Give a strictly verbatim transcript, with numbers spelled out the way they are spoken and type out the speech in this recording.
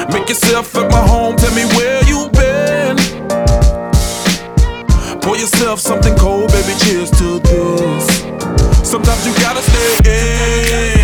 Make yourself at my home, tell me where you been. Pour yourself something cold, baby, cheers to this. Sometimes you gotta stay in.